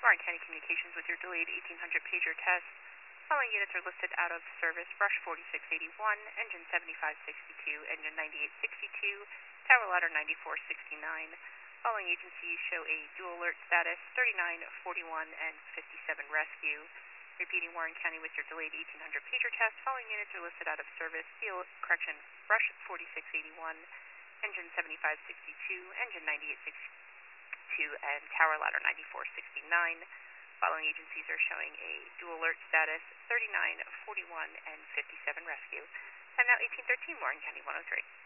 Warren County Communications with your delayed 1800 pager test. Following units are listed out of service: Brush 4681, engine 7562, engine 9862, tower ladder 9469. Following agencies show a dual alert status: 3941 and 57 rescue. Repeating, Warren County with your delayed 1800 pager test. Following units are listed out of service: Brush 4681, engine 7562, engine 9862, and tower ladder 9469. Following agencies are showing a dual alert status: 3941 and 57 rescue. Time now 1813, Warren County 103.